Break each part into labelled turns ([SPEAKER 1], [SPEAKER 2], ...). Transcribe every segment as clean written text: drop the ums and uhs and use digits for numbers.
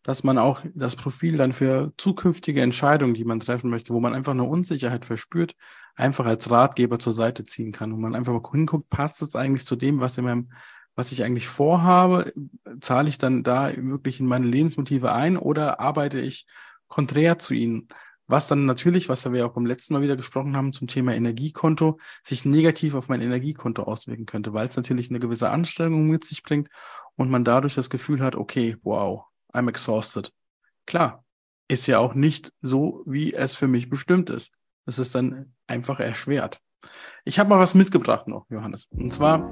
[SPEAKER 1] dass man auch das Profil dann für zukünftige Entscheidungen, die man treffen möchte, wo man einfach eine Unsicherheit verspürt, einfach als Ratgeber zur Seite ziehen kann. Und man einfach mal hinguckt, passt es eigentlich zu dem, was ich eigentlich vorhabe? Zahle ich dann da wirklich in meine Lebensmotive ein oder arbeite ich konträr zu ihnen? Was dann natürlich, was wir auch beim letzten Mal wieder gesprochen haben zum Thema Energiekonto, sich negativ auf mein Energiekonto auswirken könnte, weil es natürlich eine gewisse Anstrengung mit sich bringt und man dadurch das Gefühl hat, okay, wow, I'm exhausted. Klar, ist ja auch nicht so, wie es für mich bestimmt ist. Das ist dann einfach erschwert. Ich habe mal was mitgebracht noch, Johannes. Und zwar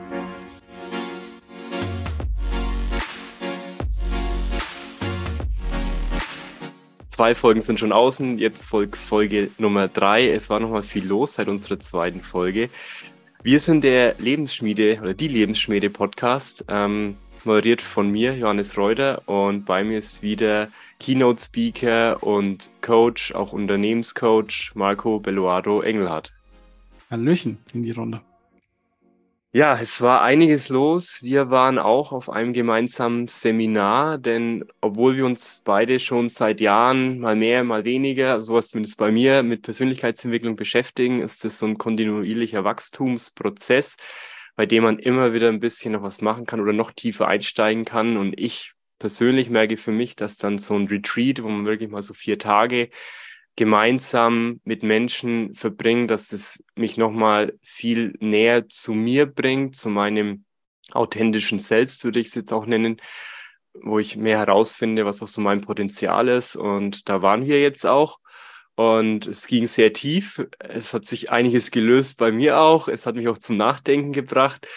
[SPEAKER 2] 2 Folgen sind schon außen, jetzt folgt Folge Nummer 3. Es war nochmal viel los seit unserer zweiten Folge. Wir sind der Lebensschmiede oder die Lebensschmiede Podcast, moderiert von mir, Johannes Reuter, und bei mir ist wieder Keynote Speaker und Coach, auch Unternehmenscoach, Marco Belluardo Engelhardt.
[SPEAKER 1] Hallöchen in die Runde.
[SPEAKER 2] Ja, es war einiges los. Wir waren auch auf einem gemeinsamen Seminar, denn obwohl wir uns beide schon seit Jahren, mal mehr, mal weniger, sowas zumindest bei mir, mit Persönlichkeitsentwicklung beschäftigen, ist das so ein kontinuierlicher Wachstumsprozess, bei dem man immer wieder ein bisschen noch was machen kann oder noch tiefer einsteigen kann. Und ich persönlich merke für mich, dass dann so ein Retreat, wo man wirklich mal so 4 Tage gemeinsam mit Menschen verbringen, dass es mich nochmal viel näher zu mir bringt, zu meinem authentischen Selbst, würde ich es jetzt auch nennen, wo ich mehr herausfinde, was auch so mein Potenzial ist. Und da waren wir jetzt auch. Und es ging sehr tief. Es hat sich einiges gelöst bei mir auch. Es hat mich auch zum Nachdenken gebracht.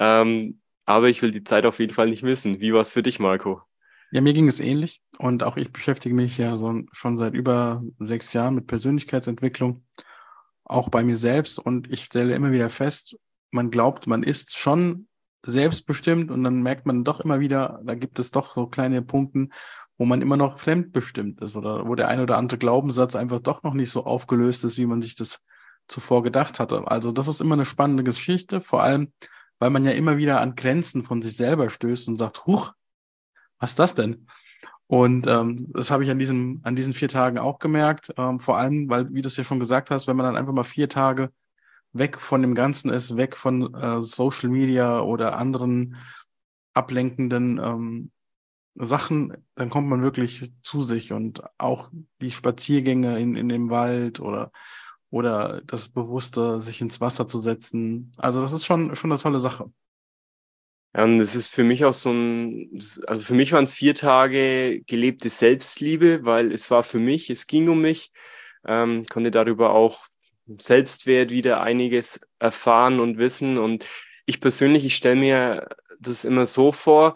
[SPEAKER 2] Aber ich will die Zeit auf jeden Fall nicht missen. Wie war es für dich, Marco?
[SPEAKER 1] Ja, mir ging es ähnlich und auch ich beschäftige mich ja schon seit über 6 Jahren mit Persönlichkeitsentwicklung, auch bei mir selbst und ich stelle immer wieder fest, man glaubt, man ist schon selbstbestimmt und dann merkt man doch immer wieder, da gibt es doch so kleine Punkte, wo man immer noch fremdbestimmt ist oder wo der ein oder andere Glaubenssatz einfach doch noch nicht so aufgelöst ist, wie man sich das zuvor gedacht hatte. Also das ist immer eine spannende Geschichte, vor allem, weil man ja immer wieder an Grenzen von sich selber stößt und sagt, huch, was ist das denn? Und das habe ich an diesen 4 Tagen auch gemerkt. Vor allem, weil, wie du es ja schon gesagt hast, wenn man dann einfach mal 4 Tage weg von dem Ganzen ist, weg von Social Media oder anderen ablenkenden Sachen, dann kommt man wirklich zu sich und auch die Spaziergänge in dem Wald oder das Bewusste, sich ins Wasser zu setzen. Also das ist schon eine tolle Sache.
[SPEAKER 2] Ja, und es ist für mich auch also für mich waren es 4 Tage gelebte Selbstliebe, weil es war für mich, es ging um mich, konnte darüber auch Selbstwert wieder einiges erfahren und wissen. Und ich persönlich, ich stelle mir das immer so vor,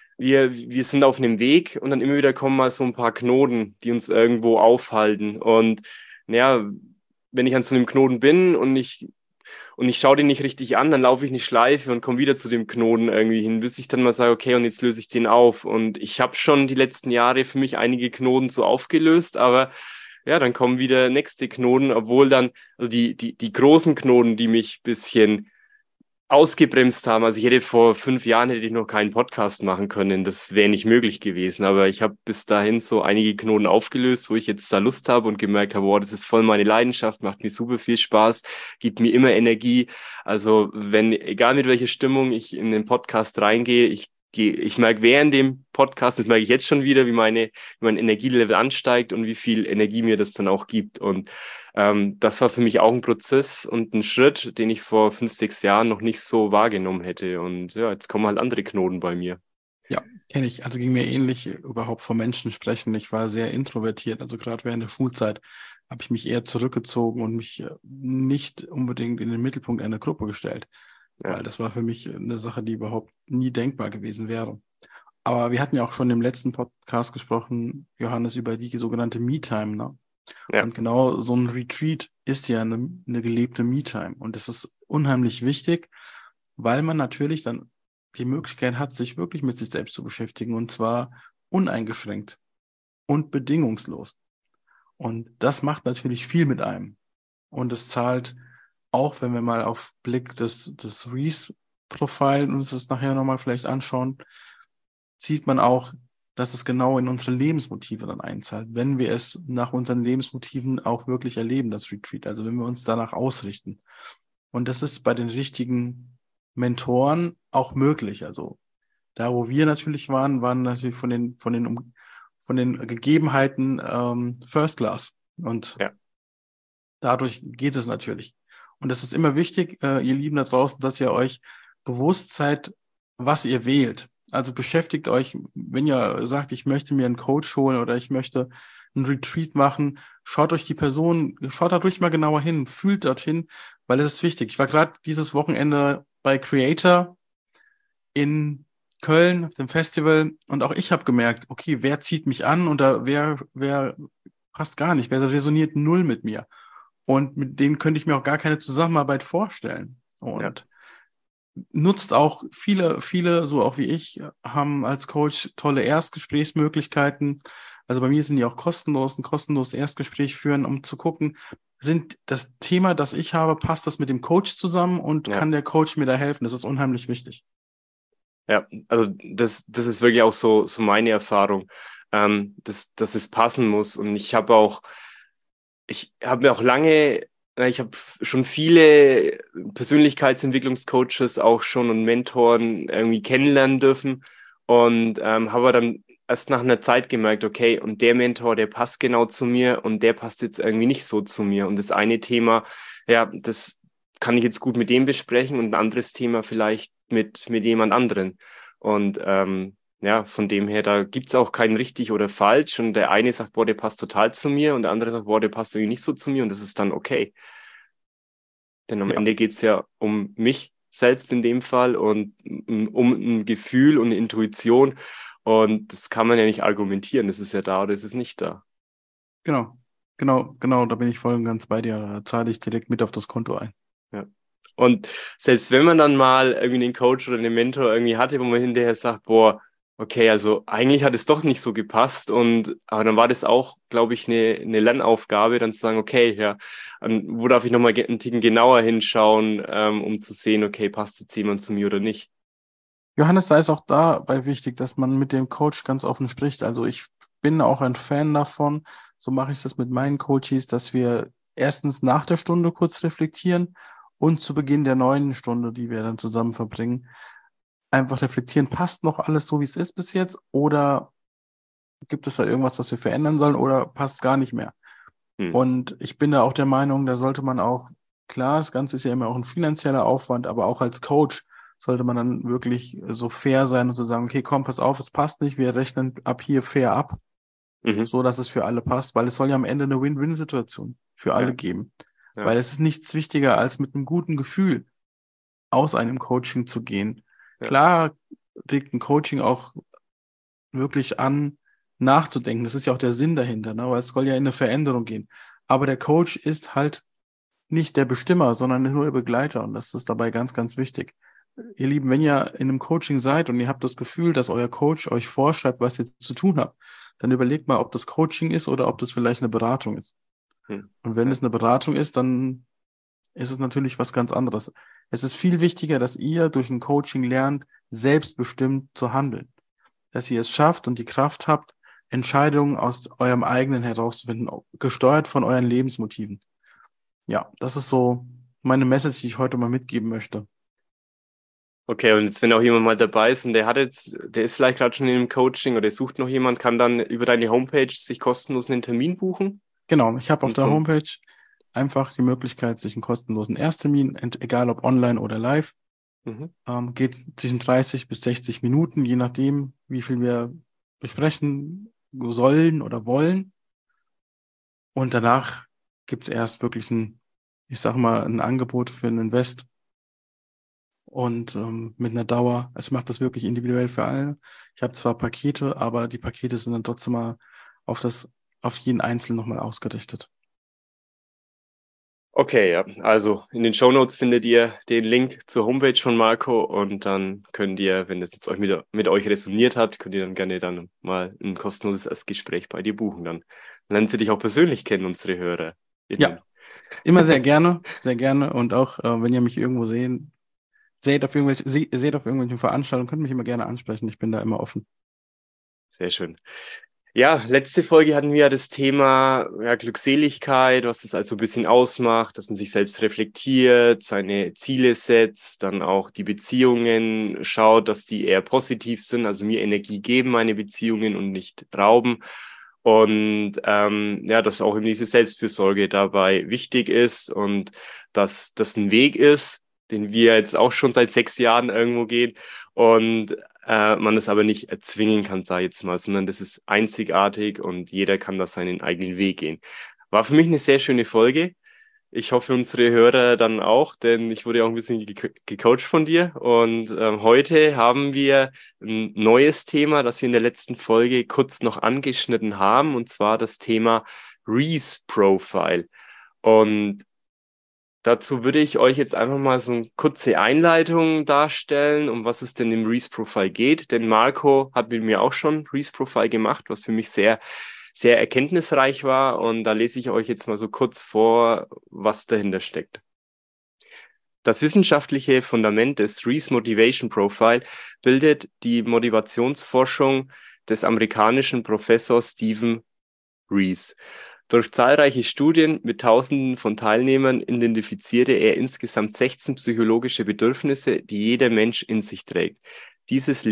[SPEAKER 2] wir sind auf einem Weg und dann immer wieder kommen mal so ein paar Knoten, die uns irgendwo aufhalten. Und naja, wenn ich an so einem Knoten bin und ich schaue den nicht richtig an, dann laufe ich eine Schleife und komme wieder zu dem Knoten irgendwie hin, bis ich dann mal sage, okay, und jetzt löse ich den auf. Und ich habe schon die letzten Jahre für mich einige Knoten so aufgelöst, aber ja, dann kommen wieder nächste Knoten, obwohl dann, also die großen Knoten, die mich ein bisschen ausgebremst haben. Also ich hätte vor 5 Jahren hätte ich noch keinen Podcast machen können. Das wäre nicht möglich gewesen. Aber ich habe bis dahin so einige Knoten aufgelöst, wo ich jetzt da Lust habe und gemerkt habe, wow, das ist voll meine Leidenschaft, macht mir super viel Spaß, gibt mir immer Energie. Also wenn, egal mit welcher Stimmung ich in den Podcast reingehe, ich merke während dem Podcast, das merke ich jetzt schon wieder, wie mein Energielevel ansteigt und wie viel Energie mir das dann auch gibt. Und das war für mich auch ein Prozess und ein Schritt, den ich vor 5, 6 Jahren noch nicht so wahrgenommen hätte. Und ja, jetzt kommen halt andere Knoten bei mir.
[SPEAKER 1] Ja, kenne ich. Also ging mir ähnlich, überhaupt von Menschen sprechen. Ich war sehr introvertiert. Also gerade während der Schulzeit habe ich mich eher zurückgezogen und mich nicht unbedingt in den Mittelpunkt einer Gruppe gestellt,
[SPEAKER 2] Ja,
[SPEAKER 1] weil das war für mich eine Sache, die überhaupt nie denkbar gewesen wäre. Aber wir hatten ja auch schon im letzten Podcast gesprochen, Johannes, über die sogenannte Me-Time, ne?
[SPEAKER 2] ja.
[SPEAKER 1] Und genau so ein Retreat ist ja eine gelebte Me-Time. Und das ist unheimlich wichtig, weil man natürlich dann die Möglichkeit hat, sich wirklich mit sich selbst zu beschäftigen und zwar uneingeschränkt und bedingungslos. Und das macht natürlich viel mit einem. Und es zahlt, auch wenn wir mal auf Blick des Reese-Profil uns das nachher nochmal vielleicht anschauen, sieht man auch, dass es genau in unsere Lebensmotive dann einzahlt, wenn wir es nach unseren Lebensmotiven auch wirklich erleben, das Retreat, also wenn wir uns danach ausrichten. Und das ist bei den richtigen Mentoren auch möglich. Also da, wo wir natürlich waren natürlich von den Gegebenheiten First Class. Und
[SPEAKER 2] Ja,
[SPEAKER 1] dadurch geht es natürlich. Und es ist immer wichtig, ihr Lieben da draußen, dass ihr euch bewusst seid, was ihr wählt. Also beschäftigt euch, wenn ihr sagt, ich möchte mir einen Coach holen oder ich möchte einen Retreat machen, schaut euch die Person, schaut da ruhig mal genauer hin, fühlt dorthin, weil es ist wichtig. Ich war gerade dieses Wochenende bei Creator in Köln auf dem Festival und auch ich habe gemerkt, okay, wer zieht mich an und da wer passt gar nicht, wer resoniert null mit mir. Und mit denen könnte ich mir auch gar keine Zusammenarbeit vorstellen.
[SPEAKER 2] ja,
[SPEAKER 1] Und nutzt auch viele, so auch wie ich, haben als Coach tolle Erstgesprächsmöglichkeiten. Also bei mir sind die auch kostenlos, ein kostenloses Erstgespräch führen, um zu gucken, sind das Thema, das ich habe, passt das mit dem Coach zusammen und
[SPEAKER 2] ja.
[SPEAKER 1] kann der Coach mir da helfen? Das ist unheimlich wichtig.
[SPEAKER 2] Ja, also das ist wirklich auch so meine Erfahrung, dass es passen muss. Und ich habe mir auch lange, ich habe schon viele Persönlichkeitsentwicklungscoaches auch schon und Mentoren irgendwie kennenlernen dürfen und habe dann erst nach einer Zeit gemerkt, okay, und der Mentor, der passt genau zu mir und der passt jetzt irgendwie nicht so zu mir. Und das eine Thema, ja, das kann ich jetzt gut mit dem besprechen und ein anderes Thema vielleicht mit jemand anderen. Und ja, von dem her, da gibt's auch kein richtig oder falsch. Und der eine sagt, boah, der passt total zu mir und der andere sagt, boah, der passt irgendwie nicht so zu mir und das ist dann okay. Denn am
[SPEAKER 1] Ja,
[SPEAKER 2] Ende geht's ja um mich selbst in dem Fall und um ein Gefühl und eine Intuition. Und das kann man ja nicht argumentieren. Das ist ja da oder ist es nicht da.
[SPEAKER 1] genau. Genau, da bin ich voll und ganz bei dir. Da zahle ich direkt mit auf das Konto ein.
[SPEAKER 2] Ja. Und selbst wenn man dann mal irgendwie einen Coach oder einen Mentor irgendwie hatte, wo man hinterher sagt, boah, okay, also eigentlich hat es doch nicht so gepasst und aber dann war das auch, glaube ich, eine Lernaufgabe, dann zu sagen, okay, ja, wo darf ich nochmal einen Ticken genauer hinschauen, um zu sehen, okay, passt jetzt jemand zu mir oder nicht.
[SPEAKER 1] Johannes, da ist auch dabei wichtig, dass man mit dem Coach ganz offen spricht. Also ich bin auch ein Fan davon, so mache ich das mit meinen Coaches, dass wir erstens nach der Stunde kurz reflektieren und zu Beginn der neuen Stunde, die wir dann zusammen verbringen, einfach reflektieren, passt noch alles so, wie es ist bis jetzt oder gibt es da irgendwas, was wir verändern sollen oder passt gar nicht mehr?
[SPEAKER 2] Hm.
[SPEAKER 1] Und ich bin da auch der Meinung, da sollte man auch, klar, das Ganze ist ja immer auch ein finanzieller Aufwand, aber auch als Coach sollte man dann wirklich so fair sein und so sagen, okay, komm, pass auf, es passt nicht, wir rechnen ab hier fair ab,
[SPEAKER 2] Mhm.
[SPEAKER 1] so dass es für alle passt, weil es soll ja am Ende eine Win-Win-Situation für alle
[SPEAKER 2] Ja,
[SPEAKER 1] geben.
[SPEAKER 2] ja,
[SPEAKER 1] Weil es ist nichts wichtiger, als mit einem guten Gefühl aus einem Coaching zu gehen.
[SPEAKER 2] ja,
[SPEAKER 1] Klar regt ein Coaching auch wirklich an, nachzudenken. Das ist ja auch der Sinn dahinter, ne? Weil es soll ja in eine Veränderung gehen. Aber der Coach ist halt nicht der Bestimmer, sondern nur der Begleiter. Und das ist dabei ganz, ganz wichtig. Ihr Lieben, wenn ihr in einem Coaching seid und ihr habt das Gefühl, dass euer Coach euch vorschreibt, was ihr zu tun habt, dann überlegt mal, ob das Coaching ist oder ob das vielleicht eine Beratung ist.
[SPEAKER 2] hm,
[SPEAKER 1] Und wenn
[SPEAKER 2] ja,
[SPEAKER 1] es eine Beratung ist, dann ist es natürlich was ganz anderes. Es ist viel wichtiger, dass ihr durch ein Coaching lernt, selbstbestimmt zu handeln. Dass ihr es schafft und die Kraft habt, Entscheidungen aus eurem eigenen herauszufinden, gesteuert von euren Lebensmotiven. Ja, das ist so meine Message, die ich heute mal mitgeben möchte.
[SPEAKER 2] okay, und jetzt, wenn auch jemand mal dabei ist und der ist vielleicht gerade schon in einem Coaching oder sucht noch jemand, kann dann über deine Homepage sich kostenlos einen Termin buchen
[SPEAKER 1] Genau, ich habe auf
[SPEAKER 2] und
[SPEAKER 1] der
[SPEAKER 2] so.
[SPEAKER 1] Homepage einfach die Möglichkeit, sich einen kostenlosen Ersttermin, egal ob online oder live,
[SPEAKER 2] Mhm.
[SPEAKER 1] geht zwischen 30 bis 60 Minuten, je nachdem, wie viel wir besprechen sollen oder wollen. Und danach gibt's erst wirklich ich sag mal, ein Angebot für einen Invest und mit einer Dauer. Ich mache das wirklich individuell für alle. Ich habe zwar Pakete, aber die Pakete sind dann trotzdem mal auf auf jeden Einzelnen nochmal ausgerichtet.
[SPEAKER 2] Okay, ja. Also in den Shownotes findet ihr den Link zur Homepage von Marco und dann könnt ihr, wenn das jetzt mit euch resoniert hat, könnt ihr dann gerne dann mal ein kostenloses Erstgespräch bei dir buchen. Dann lernen sie dich auch persönlich kennen, unsere
[SPEAKER 1] Ja,
[SPEAKER 2] HörerInnen.
[SPEAKER 1] immer sehr gerne. Und auch wenn ihr mich irgendwo seht auf irgendwelchen Veranstaltungen, könnt ihr mich immer gerne ansprechen. Ich bin da immer offen.
[SPEAKER 2] Sehr schön. Ja, letzte Folge hatten wir ja das Thema Glückseligkeit, was das also ein bisschen ausmacht, dass man sich selbst reflektiert, seine Ziele setzt, dann auch die Beziehungen schaut, dass die eher positiv sind, also mir Energie geben, meine Beziehungen und nicht rauben. Und dass auch eben diese Selbstfürsorge dabei wichtig ist und dass das ein Weg ist, den wir jetzt auch schon seit 6 Jahren irgendwo gehen. Und man es aber nicht erzwingen kann, sage ich jetzt mal, sondern das ist einzigartig und jeder kann da seinen eigenen Weg gehen. War für mich eine sehr schöne Folge. Ich hoffe, unsere Hörer dann auch, denn ich wurde auch ein bisschen gecoacht von dir. Und heute haben wir ein neues Thema, das wir in der letzten Folge kurz noch angeschnitten haben, und zwar das Thema Reese Profile. Und dazu würde ich euch jetzt einfach mal so eine kurze Einleitung darstellen, um was es denn im Reese Profile geht. Denn Marco hat mit mir auch schon Reese Profile gemacht, was für mich sehr, sehr erkenntnisreich war. Und da lese ich euch jetzt mal so kurz vor, was dahinter steckt. Das wissenschaftliche Fundament des Reese Motivation Profile bildet die Motivationsforschung des amerikanischen Professors Stephen Reese. Durch zahlreiche Studien mit Tausenden von Teilnehmern identifizierte er insgesamt 16 psychologische Bedürfnisse, die jeder Mensch in sich trägt. Diese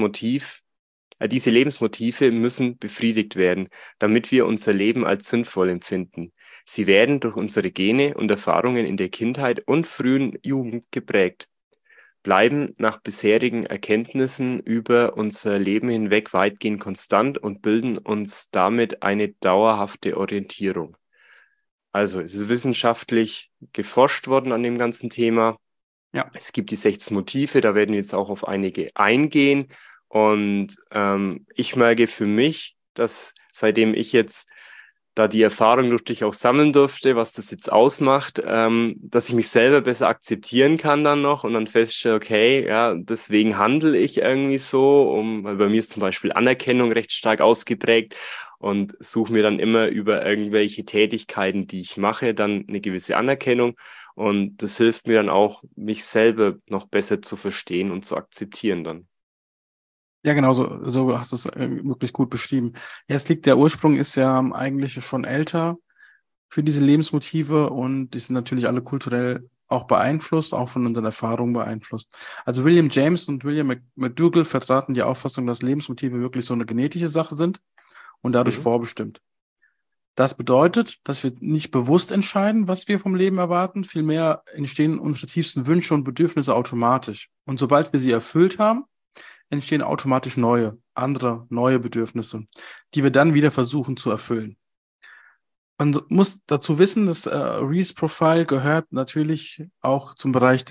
[SPEAKER 2] Lebensmotive müssen befriedigt werden, damit wir unser Leben als sinnvoll empfinden. Sie werden durch unsere Gene und Erfahrungen in der Kindheit und frühen Jugend geprägt, bleiben nach bisherigen Erkenntnissen über unser Leben hinweg weitgehend konstant und bilden uns damit eine dauerhafte Orientierung. Also es ist wissenschaftlich geforscht worden an dem ganzen Thema.
[SPEAKER 1] Ja.
[SPEAKER 2] Es gibt die 16 Motive, da werden wir jetzt auch auf einige eingehen. Und ich merke für mich, dass seitdem ich jetzt da die Erfahrung durch dich auch sammeln durfte, was das jetzt ausmacht, dass ich mich selber besser akzeptieren kann dann noch und dann feststelle, okay, ja, deswegen handle ich irgendwie so, weil bei mir ist zum Beispiel Anerkennung recht stark ausgeprägt und suche mir dann immer über irgendwelche Tätigkeiten, die ich mache, dann eine gewisse Anerkennung und das hilft mir dann auch, mich selber noch besser zu verstehen und zu akzeptieren dann.
[SPEAKER 1] Ja, genau, so hast du es wirklich gut beschrieben. Ja, der Ursprung ist ja eigentlich schon älter für diese Lebensmotive und die sind natürlich alle kulturell auch beeinflusst, auch von unseren Erfahrungen beeinflusst. Also William James und William McDougall vertraten die Auffassung, dass Lebensmotive wirklich so eine genetische Sache sind und dadurch
[SPEAKER 2] Mhm.
[SPEAKER 1] vorbestimmt. Das bedeutet, dass wir nicht bewusst entscheiden, was wir vom Leben erwarten, vielmehr entstehen unsere tiefsten Wünsche und Bedürfnisse automatisch. Und sobald wir sie erfüllt haben, entstehen automatisch neue Bedürfnisse, die wir dann wieder versuchen zu erfüllen. Man muss dazu wissen, dass Reese Profile gehört natürlich auch zum Bereich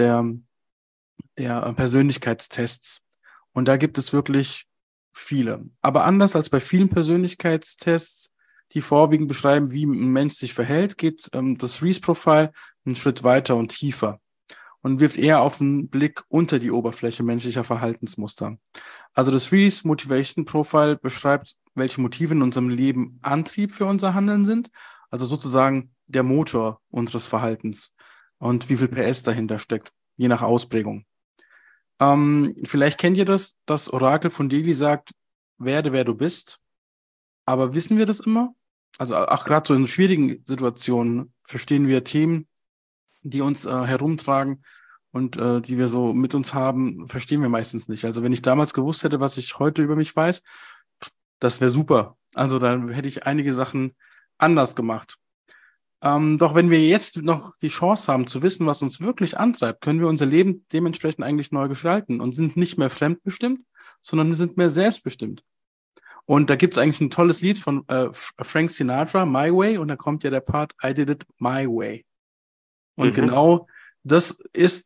[SPEAKER 1] der Persönlichkeitstests. Und da gibt es wirklich viele. Aber anders als bei vielen Persönlichkeitstests, die vorwiegend beschreiben, wie ein Mensch sich verhält, geht das Reese Profile einen Schritt weiter und tiefer und wirft eher auf einen Blick unter die Oberfläche menschlicher Verhaltensmuster. Also das Reese Motivation Profile beschreibt, welche Motive in unserem Leben Antrieb für unser Handeln sind, also sozusagen der Motor unseres Verhaltens und wie viel PS dahinter steckt, je nach Ausprägung. Vielleicht kennt ihr das Orakel von Delphi sagt, werde wer du bist, aber wissen wir das immer? Also auch gerade so in schwierigen Situationen verstehen wir Themen, die uns herumtragen und die wir so mit uns haben, verstehen wir meistens nicht. Also wenn ich damals gewusst hätte, was ich heute über mich weiß, das wäre super. Also dann hätte ich einige Sachen anders gemacht. Doch wenn wir jetzt noch die Chance haben zu wissen, was uns wirklich antreibt, können wir unser Leben dementsprechend eigentlich neu gestalten und sind nicht mehr fremdbestimmt, sondern wir sind mehr selbstbestimmt. Und da gibt es eigentlich ein tolles Lied von Frank Sinatra, My Way, und da kommt ja der Part I Did It My Way. Und
[SPEAKER 2] Mhm.
[SPEAKER 1] genau das ist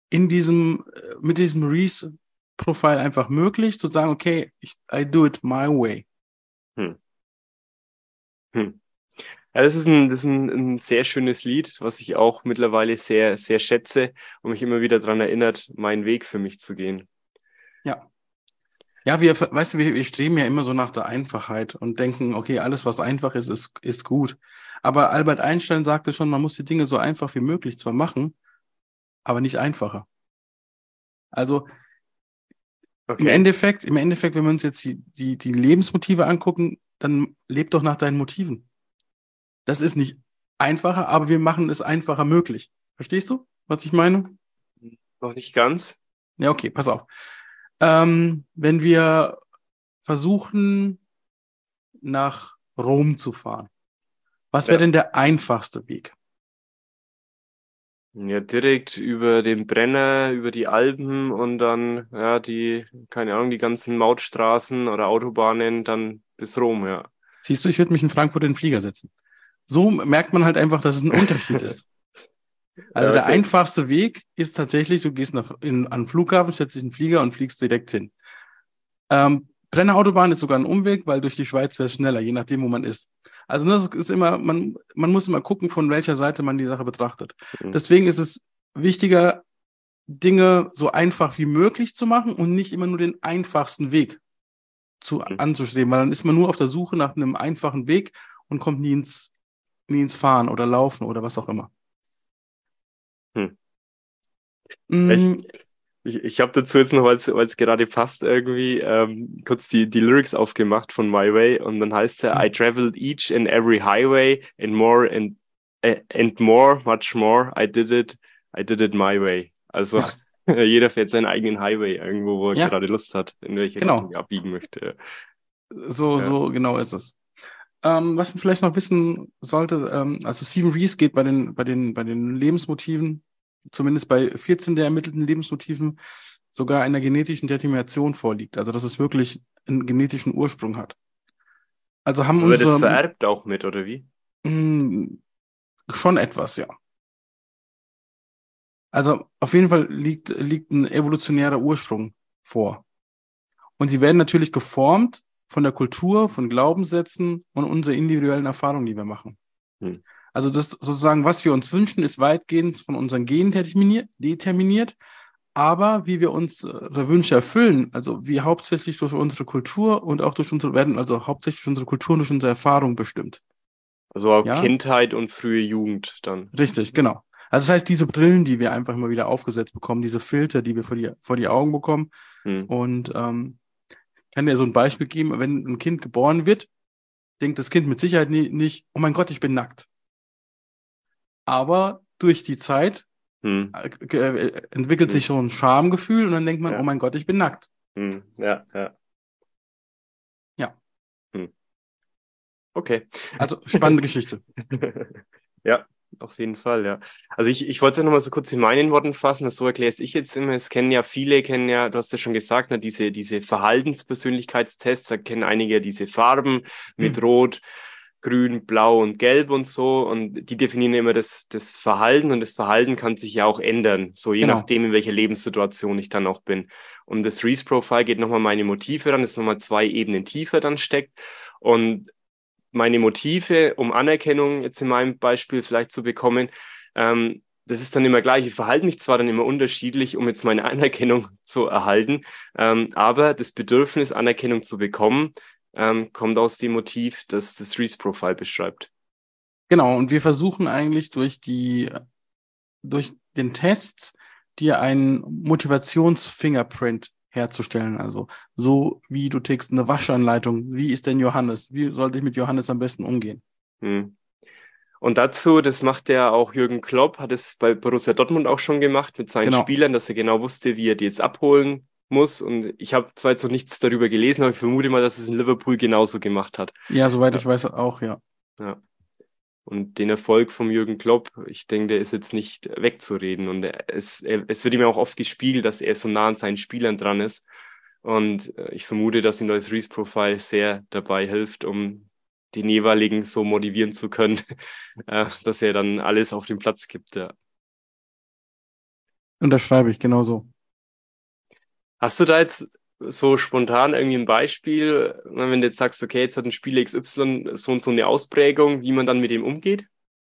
[SPEAKER 1] mit diesem Reese-Profil einfach möglich, zu sagen, okay, I do it my way.
[SPEAKER 2] Hm. Hm. Ja, das ist ein sehr schönes Lied, was ich auch mittlerweile sehr, sehr schätze und mich immer wieder daran erinnert, meinen Weg für mich zu gehen.
[SPEAKER 1] Ja. Ja, weißt du, wir streben ja immer so nach der Einfachheit und denken, okay, alles, was einfach ist gut. Aber Albert Einstein sagte schon, man muss die Dinge so einfach wie möglich zwar machen, aber nicht einfacher. Also
[SPEAKER 2] Okay.
[SPEAKER 1] Im Endeffekt, wenn wir uns jetzt die Lebensmotive angucken, dann leb doch nach deinen Motiven. Das ist nicht einfacher, aber wir machen es einfacher möglich. Verstehst du, was ich meine?
[SPEAKER 2] Noch nicht ganz.
[SPEAKER 1] Ja, okay, pass auf. Wenn wir versuchen, nach Rom zu fahren, was wäre
[SPEAKER 2] Ja.
[SPEAKER 1] denn der einfachste Weg?
[SPEAKER 2] Ja, direkt über den Brenner, über die Alpen und dann, ja, keine Ahnung, die ganzen Mautstraßen oder Autobahnen dann bis Rom, ja.
[SPEAKER 1] Siehst du, ich würde mich in Frankfurt in den Flieger setzen. So merkt man halt einfach, dass es ein Unterschied ist. Also
[SPEAKER 2] Ja,
[SPEAKER 1] der
[SPEAKER 2] okay.
[SPEAKER 1] einfachste Weg ist tatsächlich, du gehst an den Flughafen, setzt dich in den Flieger und fliegst direkt hin. Brennerautobahn ist sogar ein Umweg, weil durch die Schweiz wäre es schneller, je nachdem, wo man ist. Also das ist immer, man muss immer gucken, von welcher Seite man die Sache betrachtet.
[SPEAKER 2] Mhm.
[SPEAKER 1] Deswegen ist es wichtiger, Dinge so einfach wie möglich zu machen und nicht immer nur den einfachsten Weg
[SPEAKER 2] Mhm.
[SPEAKER 1] anzustreben, weil dann ist man nur auf der Suche nach einem einfachen Weg und kommt nie ins Fahren oder Laufen oder was auch immer.
[SPEAKER 2] Hm. Ich,
[SPEAKER 1] Mm,
[SPEAKER 2] ich habe dazu jetzt noch, weil es gerade passt, irgendwie kurz die Lyrics aufgemacht von My Way und dann heißt es ja, I traveled each and every highway and more, much more, I did it my way. Also jeder fährt seinen eigenen Highway irgendwo, wo er
[SPEAKER 1] ja,
[SPEAKER 2] gerade Lust hat, in welche Richtung
[SPEAKER 1] genau.
[SPEAKER 2] er abbiegen möchte. Ja.
[SPEAKER 1] So genau ist es. Was man vielleicht noch wissen sollte, also Stephen Rees geht bei den Lebensmotiven, zumindest bei 14 der ermittelten Lebensmotiven, sogar einer genetischen Determination vorliegt. Also dass es wirklich einen genetischen Ursprung hat. Also haben
[SPEAKER 2] Also wird es
[SPEAKER 1] unsere
[SPEAKER 2] vererbt auch mit, oder wie?
[SPEAKER 1] mh, schon etwas, ja. Also auf jeden Fall liegt ein evolutionärer Ursprung vor. Und sie werden natürlich geformt von der Kultur, von Glaubenssätzen und unserer individuellen Erfahrungen, die wir machen.
[SPEAKER 2] Hm.
[SPEAKER 1] Also das sozusagen, was wir uns wünschen, ist weitgehend von unseren Genen determiniert, aber wie wir unsere Wünsche erfüllen, also wie hauptsächlich durch unsere Kultur und auch durch werden also hauptsächlich durch unsere Kultur und durch unsere Erfahrung bestimmt.
[SPEAKER 2] Also auch
[SPEAKER 1] Ja,
[SPEAKER 2] Kindheit und frühe Jugend dann.
[SPEAKER 1] richtig, genau. Also das heißt, diese Brillen, die wir einfach immer wieder aufgesetzt bekommen, diese Filter, die wir vor die Augen bekommen.
[SPEAKER 2] Hm.
[SPEAKER 1] Und kann dir so ein Beispiel geben, wenn ein Kind geboren wird, denkt das Kind mit Sicherheit nicht, oh mein Gott, ich bin nackt. Aber durch die Zeit
[SPEAKER 2] Hm.
[SPEAKER 1] entwickelt
[SPEAKER 2] Hm.
[SPEAKER 1] sich so ein Schamgefühl und dann denkt man, oh
[SPEAKER 2] Ja.
[SPEAKER 1] mein Gott, ich bin nackt.
[SPEAKER 2] Hm. Ja, ja.
[SPEAKER 1] Ja,
[SPEAKER 2] Hm. Okay.
[SPEAKER 1] also spannende Geschichte.
[SPEAKER 2] Ja, auf jeden Fall, ja. Also ich wollte es ja nochmal so kurz in meinen Worten fassen, das so erkläre ich jetzt immer. Es kennen ja viele, du hast ja schon gesagt, ne, diese Verhaltenspersönlichkeitstests, da kennen einige ja diese Farben mit Rot, Grün, Blau und Gelb und so. Und die definieren ja immer das Verhalten und das Verhalten kann sich ja auch ändern, so je
[SPEAKER 1] Genau.
[SPEAKER 2] nachdem, in welcher Lebenssituation ich dann auch bin. Und das Reese Profile geht nochmal meine Motive ran, das nochmal 2 Ebenen tiefer dann steckt. Und meine Motive, um Anerkennung jetzt in meinem Beispiel vielleicht zu bekommen, das ist dann immer gleich. Ich verhalte mich zwar dann immer unterschiedlich, um jetzt meine Anerkennung zu erhalten, aber das Bedürfnis, Anerkennung zu bekommen, kommt aus dem Motiv, das das Reese-Profile beschreibt.
[SPEAKER 1] Genau. Und wir versuchen eigentlich durch den Test dir einen Motivationsfingerprint herzustellen. Also so wie du tickst, eine Waschanleitung. Wie ist denn Johannes? Wie sollte ich mit Johannes am besten umgehen?
[SPEAKER 2] Hm. Und dazu, das macht ja auch Jürgen Klopp, hat es bei Borussia Dortmund auch schon gemacht mit seinen
[SPEAKER 1] Genau.
[SPEAKER 2] Spielern, dass er genau wusste, wie er die jetzt abholen muss. Und ich habe zwar jetzt noch nichts darüber gelesen, aber ich vermute mal, dass es in Liverpool genauso gemacht hat.
[SPEAKER 1] Ja, soweit
[SPEAKER 2] Ja,
[SPEAKER 1] ich weiß auch, ja.
[SPEAKER 2] ja. Und den Erfolg vom Jürgen Klopp, ich denke, der ist jetzt nicht wegzureden. Und es wird ihm ja auch oft gespiegelt, dass er so nah an seinen Spielern dran ist. Und ich vermute, dass ihm das Reese-Profile sehr dabei hilft, um den jeweiligen so motivieren zu können, dass er dann alles auf den Platz gibt. Ja.
[SPEAKER 1] Unterschreibe ich genauso.
[SPEAKER 2] Hast du da jetzt so spontan irgendwie ein Beispiel, wenn du jetzt sagst, okay, jetzt hat ein Spieler XY so und so eine Ausprägung, wie man dann mit ihm umgeht?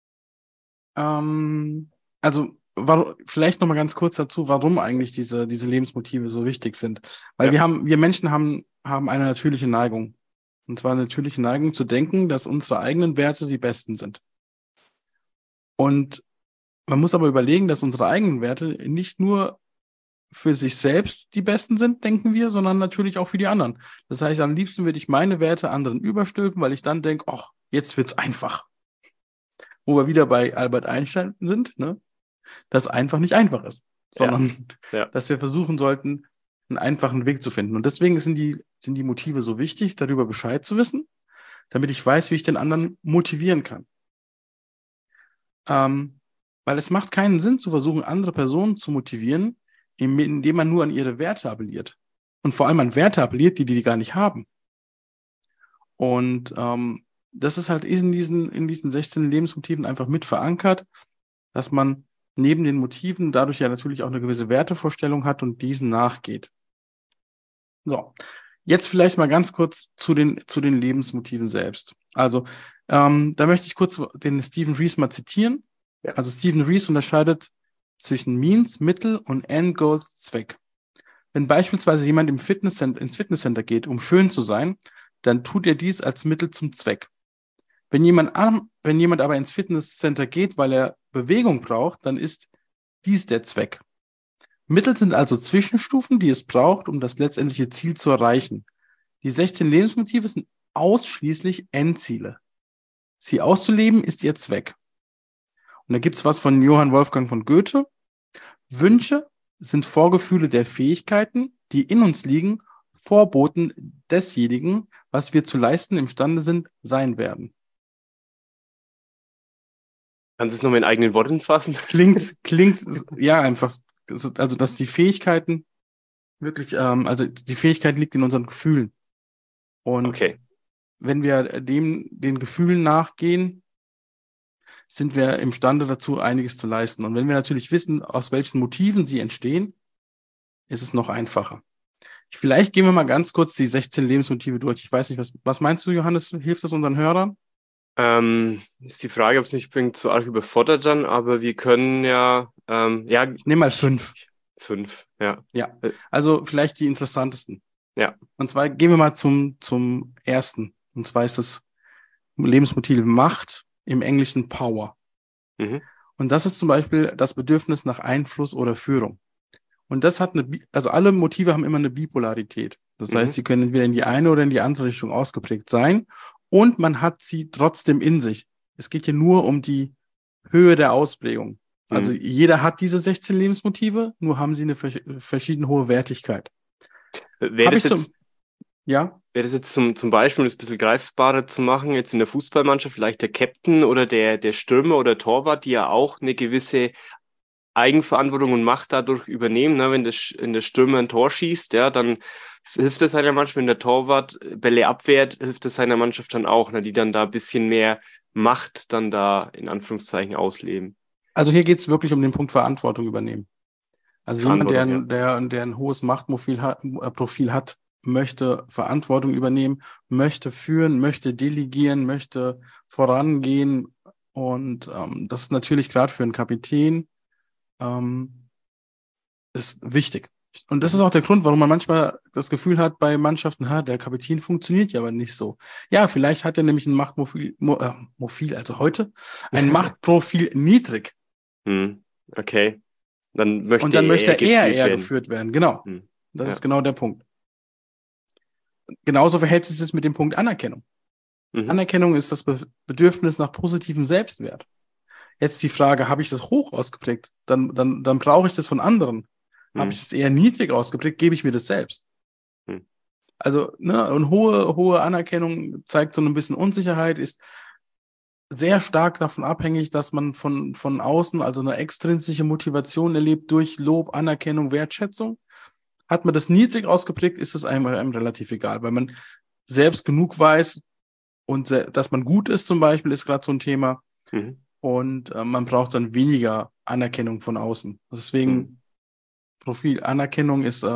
[SPEAKER 1] Also vielleicht noch mal ganz kurz dazu, warum eigentlich diese Lebensmotive so wichtig sind. Weil
[SPEAKER 2] Ja.
[SPEAKER 1] wir Menschen haben eine natürliche Neigung. Und zwar eine natürliche Neigung zu denken, dass unsere eigenen Werte die besten sind. Und man muss aber überlegen, dass unsere eigenen Werte nicht nur für sich selbst die Besten sind, denken wir, sondern natürlich auch für die anderen. Das heißt, am liebsten würde ich meine Werte anderen überstülpen, weil ich dann denke, ach, jetzt wird's einfach. Wo wir wieder bei Albert Einstein sind, ne? Dass einfach nicht einfach ist,
[SPEAKER 2] Ja,
[SPEAKER 1] sondern
[SPEAKER 2] ja.
[SPEAKER 1] dass wir versuchen sollten, einen einfachen Weg zu finden. Und deswegen sind die Motive so wichtig, darüber Bescheid zu wissen, damit ich weiß, wie ich den anderen motivieren kann. Weil es macht keinen Sinn zu versuchen, andere Personen zu motivieren, indem man nur an ihre Werte appelliert. Und vor allem an Werte appelliert, die gar nicht haben. Und das ist halt in diesen 16 Lebensmotiven einfach mit verankert, dass man neben den Motiven dadurch ja natürlich auch eine gewisse Wertevorstellung hat und diesen nachgeht. So, jetzt vielleicht mal ganz kurz zu den Lebensmotiven selbst. Also, da möchte ich kurz den Stephen Rees mal zitieren.
[SPEAKER 2] Ja.
[SPEAKER 1] Also Stephen Rees unterscheidet zwischen Means, Mittel und End Goals, Zweck. Wenn beispielsweise jemand ins Fitnesscenter geht, um schön zu sein, dann tut er dies als Mittel zum Zweck. Wenn jemand aber ins Fitnesscenter geht, weil er Bewegung braucht, dann ist dies der Zweck. Mittel sind also Zwischenstufen, die es braucht, um das letztendliche Ziel zu erreichen. Die 16 Lebensmotive sind ausschließlich Endziele. Sie auszuleben ist ihr Zweck. Und da gibt's was von Johann Wolfgang von Goethe. Wünsche sind Vorgefühle der Fähigkeiten, die in uns liegen, Vorboten desjenigen, was wir zu leisten imstande sind, sein werden.
[SPEAKER 2] Kannst du es noch in eigenen Worten fassen?
[SPEAKER 1] Klingt, ja, einfach, also, dass die Fähigkeiten wirklich, also die Fähigkeit liegt in unseren Gefühlen. Und
[SPEAKER 2] Okay.
[SPEAKER 1] wenn wir den Gefühlen nachgehen, sind wir imstande dazu, einiges zu leisten. Und wenn wir natürlich wissen, aus welchen Motiven sie entstehen, ist es noch einfacher. Vielleicht gehen wir mal ganz kurz die 16 Lebensmotive durch. Ich weiß nicht, was meinst du, Johannes? Hilft das unseren Hörern?
[SPEAKER 2] Ist die Frage, ob es nicht bringt, so arg überfordert dann, aber wir können ja,
[SPEAKER 1] Ich nehme mal 5.
[SPEAKER 2] 5, ja.
[SPEAKER 1] Ja, also vielleicht die interessantesten.
[SPEAKER 2] Ja.
[SPEAKER 1] Und zwar gehen wir mal zum ersten. Und zwar ist das Lebensmotiv Macht, im Englischen Power.
[SPEAKER 2] Mhm.
[SPEAKER 1] Und das ist zum Beispiel das Bedürfnis nach Einfluss oder Führung. Und das hat also alle Motive haben immer eine Bipolarität. Das heißt, sie können entweder in die eine oder in die andere Richtung ausgeprägt sein. Und man hat sie trotzdem in sich. Es geht hier nur um die Höhe der Ausprägung. Also jeder hat diese 16 Lebensmotive, nur haben sie eine verschieden hohe Wertigkeit.
[SPEAKER 2] Wäre das jetzt zum Beispiel, um das ein bisschen greifbarer zu machen, jetzt in der Fußballmannschaft vielleicht der Captain oder der Stürmer oder Torwart, die ja auch eine gewisse Eigenverantwortung und Macht dadurch übernehmen. Ne? Wenn der Stürmer ein Tor schießt, ja, dann hilft es seiner Mannschaft. Wenn der Torwart Bälle abwehrt, hilft es seiner Mannschaft dann auch, ne? Die dann da ein bisschen mehr Macht dann da in Anführungszeichen ausleben.
[SPEAKER 1] Also hier geht es wirklich um den Punkt Verantwortung übernehmen. Also jemand, der ein hohes Machtprofil hat, möchte Verantwortung übernehmen, möchte führen, möchte delegieren, möchte vorangehen. Und das ist natürlich gerade für einen Kapitän ist wichtig. Und das ist auch der Grund, warum man manchmal das Gefühl hat bei Mannschaften, der Kapitän funktioniert ja aber nicht so. Ja, vielleicht hat er nämlich ein Machtprofil, also heute, ein Machtprofil niedrig.
[SPEAKER 2] Okay. Dann möchte
[SPEAKER 1] er eher geführt werden. Genau. Das ist genau der Punkt. Genauso verhält es sich mit dem Punkt Anerkennung. Anerkennung ist das Bedürfnis nach positivem Selbstwert. Jetzt die Frage, habe ich das hoch ausgeprägt? Dann brauche ich das von anderen. Habe ich das eher niedrig ausgeprägt, gebe ich mir das selbst. Also, ne, und hohe Anerkennung zeigt so ein bisschen Unsicherheit, ist sehr stark davon abhängig, dass man von außen, also eine extrinsische Motivation erlebt durch Lob, Anerkennung, Wertschätzung. Hat man das niedrig ausgeprägt, ist es einem relativ egal, weil man selbst genug weiß und dass man gut ist zum Beispiel, ist gerade so ein Thema. Und man braucht dann weniger Anerkennung von außen. Deswegen Profil Anerkennung ist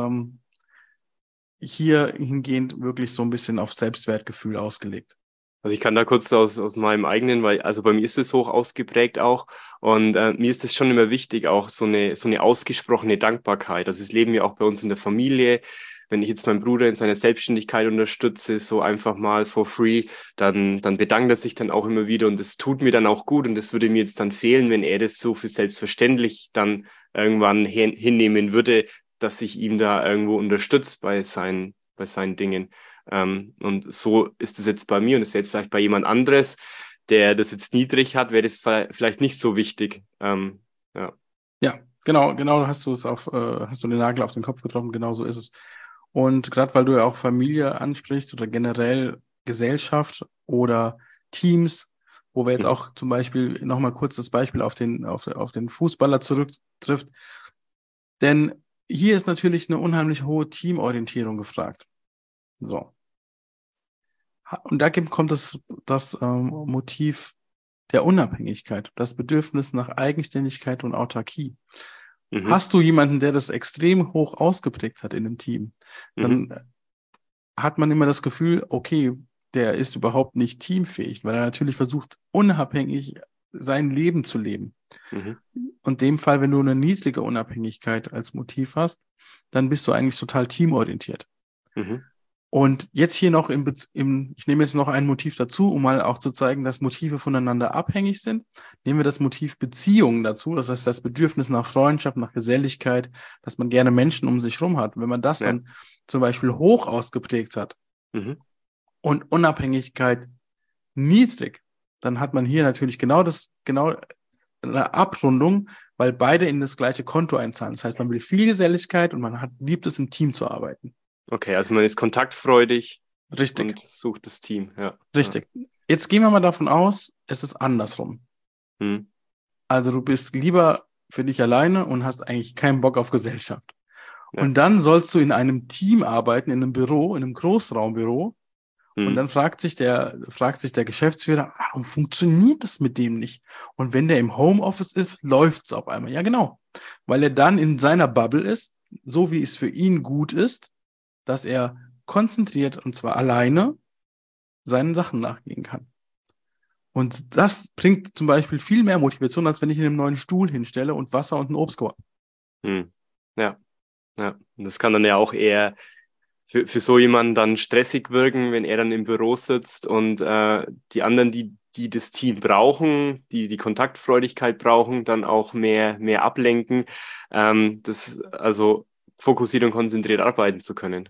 [SPEAKER 1] hier hingehend wirklich so ein bisschen auf Selbstwertgefühl ausgelegt.
[SPEAKER 2] Also ich kann da kurz aus meinem eigenen, weil also bei mir ist es hoch ausgeprägt auch und mir ist es schon immer wichtig, auch so eine ausgesprochene Dankbarkeit. Also es leben ja auch bei uns in der Familie. Wenn ich jetzt meinen Bruder in seiner Selbstständigkeit unterstütze, so einfach mal for free, dann bedankt er sich dann auch immer wieder und das tut mir dann auch gut und das würde mir jetzt dann fehlen, wenn er das so für selbstverständlich dann irgendwann hinnehmen würde, dass ich ihm da irgendwo unterstütze bei seinen Dingen. Und so ist es jetzt bei mir und es wäre jetzt vielleicht bei jemand anderes, der das jetzt niedrig hat, wäre das vielleicht nicht so wichtig. Ja.
[SPEAKER 1] Ja, genau hast du den Nagel auf den Kopf getroffen, genau so ist es. Und gerade weil du ja auch Familie ansprichst oder generell Gesellschaft oder Teams, wo wir jetzt
[SPEAKER 2] Mhm.
[SPEAKER 1] auch zum Beispiel nochmal kurz das Beispiel auf den Fußballer zurücktrifft. Denn hier ist natürlich eine unheimlich hohe Teamorientierung gefragt. So. Und da kommt das Motiv der Unabhängigkeit, das Bedürfnis nach Eigenständigkeit und Autarkie.
[SPEAKER 2] Mhm.
[SPEAKER 1] Hast du jemanden, der das extrem hoch ausgeprägt hat in dem Team,
[SPEAKER 2] Mhm.
[SPEAKER 1] dann hat man immer das Gefühl, okay, der ist überhaupt nicht teamfähig, weil er natürlich versucht, unabhängig sein Leben zu leben.
[SPEAKER 2] Mhm.
[SPEAKER 1] Und in dem Fall, wenn du eine niedrige Unabhängigkeit als Motiv hast, dann bist du eigentlich total teamorientiert.
[SPEAKER 2] Mhm.
[SPEAKER 1] Und jetzt hier noch ich nehme jetzt noch ein Motiv dazu, um mal auch zu zeigen, dass Motive voneinander abhängig sind. Nehmen wir das Motiv Beziehungen dazu, das heißt das Bedürfnis nach Freundschaft, nach Geselligkeit, dass man gerne Menschen um sich rum hat. Wenn man das
[SPEAKER 2] Ja.
[SPEAKER 1] dann zum Beispiel hoch ausgeprägt hat
[SPEAKER 2] Mhm.
[SPEAKER 1] und Unabhängigkeit niedrig, dann hat man hier natürlich genau eine Abrundung, weil beide in das gleiche Konto einzahlen. Das heißt, man will viel Geselligkeit und liebt es, im Team zu arbeiten.
[SPEAKER 2] Okay, also man ist kontaktfreudig
[SPEAKER 1] Richtig.
[SPEAKER 2] und sucht das Team. Ja. Ja.
[SPEAKER 1] Richtig. Jetzt gehen wir mal davon aus, es ist andersrum.
[SPEAKER 2] Mhm.
[SPEAKER 1] Also du bist lieber für dich alleine und hast eigentlich keinen Bock auf Gesellschaft.
[SPEAKER 2] Ja.
[SPEAKER 1] Und dann sollst du in einem Team arbeiten, in einem Büro, in einem Großraumbüro. Und
[SPEAKER 2] Mhm.
[SPEAKER 1] dann fragt sich der Geschäftsführer, warum funktioniert das mit dem nicht? Und wenn der im Homeoffice ist, läuft es auf einmal. Ja, genau. Weil er dann in seiner Bubble ist, so wie es für ihn gut ist, dass er konzentriert und zwar alleine seinen Sachen nachgehen kann. Und das bringt zum Beispiel viel mehr Motivation, als wenn ich in einem neuen Stuhl hinstelle und Wasser und ein Obst.
[SPEAKER 2] Mhm. Ja. Ja. Und das kann dann ja auch eher für so jemanden dann stressig wirken, wenn er dann im Büro sitzt und die anderen, die das Team brauchen, die Kontaktfreudigkeit brauchen, dann auch mehr ablenken, also fokussiert und konzentriert arbeiten zu können.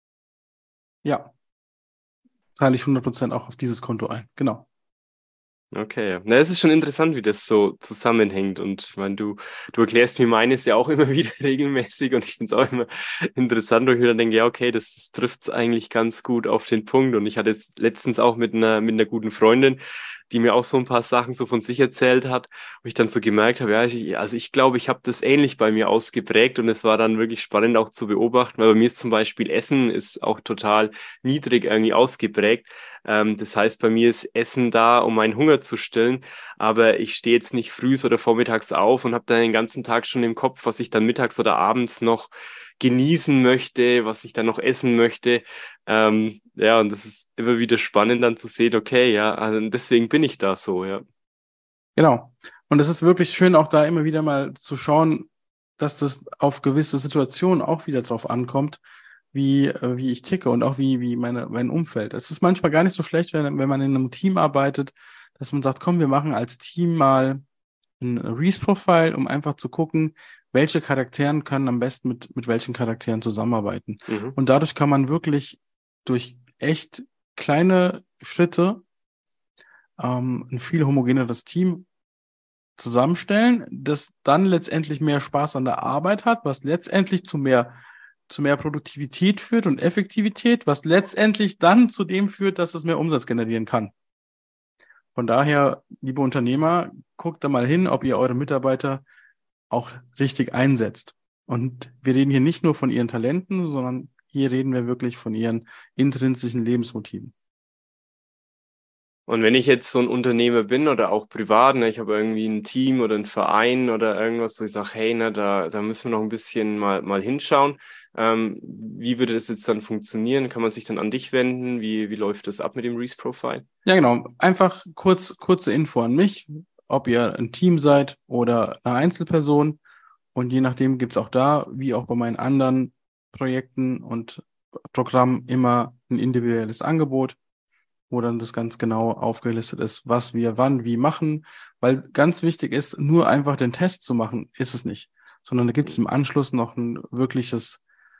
[SPEAKER 1] Ja, zahle ich 100% auch auf dieses Konto ein. Genau.
[SPEAKER 2] Okay, na, es ist schon interessant, wie das so zusammenhängt. Und ich meine, du erklärst mir meines ja auch immer wieder regelmäßig und ich finde es auch immer interessant, wo ich mir dann denke, ja, okay, das trifft es eigentlich ganz gut auf den Punkt. Und ich hatte es letztens auch mit einer guten Freundin, die mir auch so ein paar Sachen so von sich erzählt hat, wo ich dann so gemerkt habe, ja, also ich glaube, ich habe das ähnlich bei mir ausgeprägt und es war dann wirklich spannend auch zu beobachten, weil bei mir ist zum Beispiel Essen ist auch total niedrig irgendwie ausgeprägt. Das heißt, bei mir ist Essen da, um meinen Hunger zu stillen, aber ich stehe jetzt nicht frühs oder vormittags auf und habe dann den ganzen Tag schon im Kopf, was ich dann mittags oder abends noch genießen möchte, was ich dann noch essen möchte. Ja, und das ist immer wieder spannend dann zu sehen, okay, ja, also deswegen bin ich da so, ja.
[SPEAKER 1] Genau. Und es ist wirklich schön, auch da immer wieder mal zu schauen, dass das auf gewisse Situationen auch wieder drauf ankommt, wie ich ticke und auch wie mein Umfeld. Es ist manchmal gar nicht so schlecht, wenn man in einem Team arbeitet, dass man sagt, komm, wir machen als Team mal ein Reese-Profile, um einfach zu gucken, welche Charakteren können am besten mit welchen Charakteren zusammenarbeiten.
[SPEAKER 2] Mhm.
[SPEAKER 1] Und dadurch kann man wirklich durch echt kleine Schritte ein viel homogeneres Team zusammenstellen, das dann letztendlich mehr Spaß an der Arbeit hat, was letztendlich zu mehr Produktivität führt und Effektivität, was letztendlich dann zu dem führt, dass es mehr Umsatz generieren kann. Von daher, liebe Unternehmer, guckt da mal hin, ob ihr eure Mitarbeiter auch richtig einsetzt. Und wir reden hier nicht nur von ihren Talenten, sondern hier reden wir wirklich von ihren intrinsischen Lebensmotiven.
[SPEAKER 2] Und wenn ich jetzt so ein Unternehmer bin oder auch privat, ne, ich habe irgendwie ein Team oder einen Verein oder irgendwas, wo ich sage, hey, ne, da müssen wir noch ein bisschen mal hinschauen. Wie würde das jetzt dann funktionieren? Kann man sich dann an dich wenden? Wie läuft das ab mit dem Reese Profile?
[SPEAKER 1] Ja, genau. Einfach kurze Info an mich, ob ihr ein Team seid oder eine Einzelperson. Und je nachdem gibt's auch da, wie auch bei meinen anderen Projekten und Programmen, immer ein individuelles Angebot, wo dann das ganz genau aufgelistet ist, was wir wann wie machen. Weil ganz wichtig ist, nur einfach den Test zu machen, ist es nicht. sondern da gibt es im Anschluss noch ein wirkliches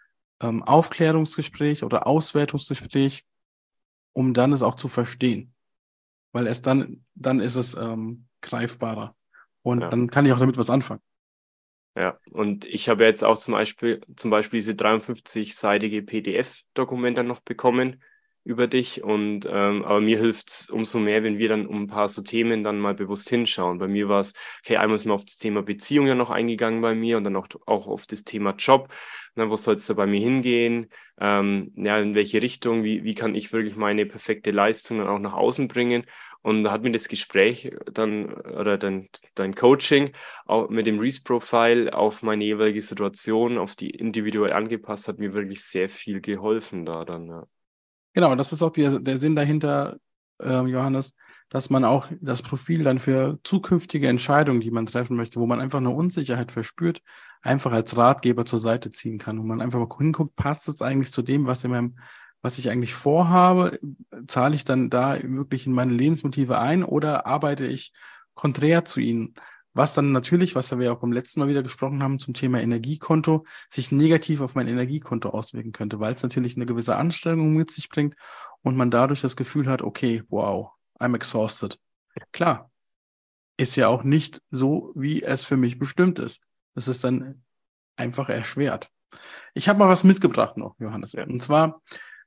[SPEAKER 1] Aufklärungsgespräch oder Auswertungsgespräch, um dann es auch zu verstehen. Weil erst dann ist es greifbarer. Und
[SPEAKER 2] Ja.
[SPEAKER 1] dann kann ich auch damit was anfangen.
[SPEAKER 2] Ja, und ich habe jetzt auch zum Beispiel diese 53-seitige PDF-Dokument dann noch bekommen über dich. Und aber mir hilft es umso mehr, wenn wir dann um ein paar so Themen dann mal bewusst hinschauen. Bei mir war es, okay, einmal ist mir auf das Thema Beziehung ja noch eingegangen bei mir und dann auch auf das Thema Job. Na, wo soll es da bei mir hingehen? Ja, in welche Richtung? Wie kann ich wirklich meine perfekte Leistung dann auch nach außen bringen? Und da hat mir das Gespräch dann oder dein Coaching auch mit dem Reese-Profile auf meine jeweilige Situation, auf die individuell angepasst, hat mir wirklich sehr viel geholfen da dann. Ja.
[SPEAKER 1] Genau, das ist auch der Sinn dahinter, Johannes, dass man auch das Profil dann für zukünftige Entscheidungen, die man treffen möchte, wo man einfach eine Unsicherheit verspürt, einfach als Ratgeber zur Seite ziehen kann. Und man einfach mal hinguckt, passt es eigentlich zu dem, was ich eigentlich vorhabe? Zahle ich dann da wirklich in meine Lebensmotive ein oder arbeite ich konträr zu ihnen? Was dann natürlich, was wir auch beim letzten Mal wieder gesprochen haben zum Thema Energiekonto, sich negativ auf mein Energiekonto auswirken könnte, weil es natürlich eine gewisse Anstrengung mit sich bringt und man dadurch das Gefühl hat, okay, wow, I'm exhausted. Klar, ist ja auch nicht so, wie es für mich bestimmt ist. Das ist dann einfach erschwert. Ich habe mal was mitgebracht noch, Johannes.
[SPEAKER 2] Ja.
[SPEAKER 1] Und zwar,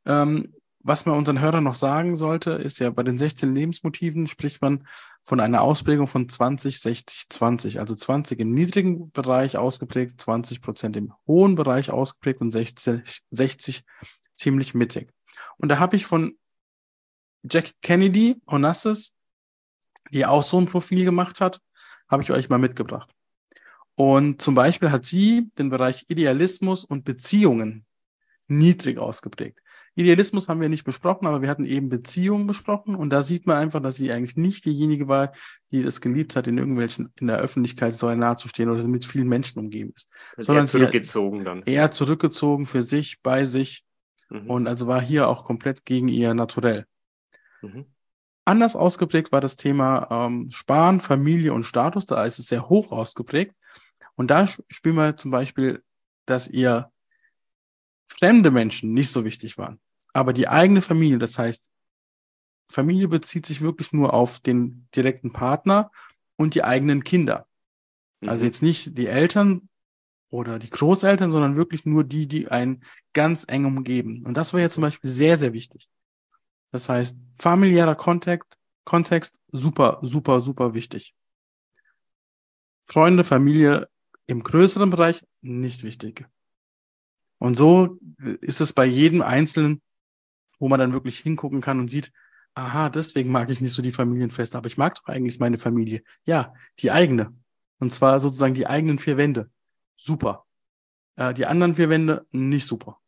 [SPEAKER 1] was man unseren Hörern noch sagen sollte, ist ja, bei den 16 Lebensmotiven spricht man von einer Ausprägung von 20, 60, 20. Also 20 im niedrigen Bereich ausgeprägt, 20% im hohen Bereich ausgeprägt und 60 ziemlich mittig. Und da habe ich von Jack Kennedy Onassis, die auch so ein Profil gemacht hat, habe ich euch mal mitgebracht. Und zum Beispiel hat sie den Bereich Idealismus und Beziehungen niedrig ausgeprägt. Idealismus haben wir nicht besprochen, aber wir hatten eben Beziehungen besprochen und da sieht man einfach, dass sie eigentlich nicht diejenige war, die es geliebt hat, in der Öffentlichkeit so nahe zu stehen oder mit vielen Menschen umgeben ist,
[SPEAKER 2] Und eher
[SPEAKER 1] sondern sie
[SPEAKER 2] zurückgezogen dann.
[SPEAKER 1] eher zurückgezogen für sich, bei sich
[SPEAKER 2] Mhm.
[SPEAKER 1] und also war hier auch komplett gegen ihr Naturell.
[SPEAKER 2] Mhm.
[SPEAKER 1] Anders ausgeprägt war das Thema Sparen, Familie und Status, da ist es sehr hoch ausgeprägt und da spielen wir zum Beispiel, dass ihr fremde Menschen nicht so wichtig waren. Aber die eigene Familie, das heißt, Familie bezieht sich wirklich nur auf den direkten Partner und die eigenen Kinder. Also
[SPEAKER 2] Mhm.
[SPEAKER 1] jetzt nicht die Eltern oder die Großeltern, sondern wirklich nur die, die einen ganz eng umgeben. Und das war ja zum
[SPEAKER 2] Mhm.
[SPEAKER 1] Beispiel sehr, sehr wichtig. Das heißt, familiärer Kontext, super, super, super wichtig. Freunde, Familie im größeren Bereich nicht wichtig. Und so ist es bei jedem Einzelnen, wo man dann wirklich hingucken kann und sieht, aha, deswegen mag ich nicht so die Familienfeste, aber ich mag doch eigentlich meine Familie. Ja, die eigene. Und zwar sozusagen die eigenen vier Wände. Super. Die anderen vier Wände nicht super.